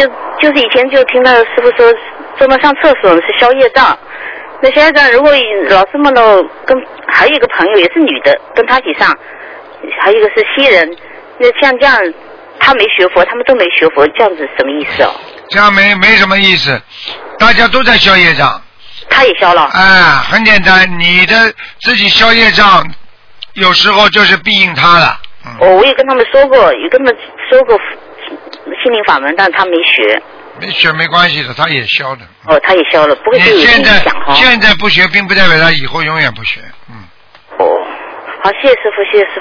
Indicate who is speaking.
Speaker 1: 就是以前就听到师傅说，专门上厕所是消业障。那消业障，如果老师梦到跟还有一个朋友也是女的，跟他一起上，还有一个是西人，那像这样，他没学佛，他们都没学佛，这样子什么意思哦？
Speaker 2: 这样没什么意思，大家都在消业障。
Speaker 1: 他也消了。
Speaker 2: 很简单，你的自己消业障，有时候就是庇应他了。
Speaker 1: 我也跟他们说过，也跟他们说过心灵法门，但他没学。
Speaker 2: 没学没关系的，他也消的。
Speaker 1: 他也消了，不会对有影响哈。
Speaker 2: 现在不学，并不代表他以后永远不学。
Speaker 1: 好，谢谢师傅，谢谢师傅。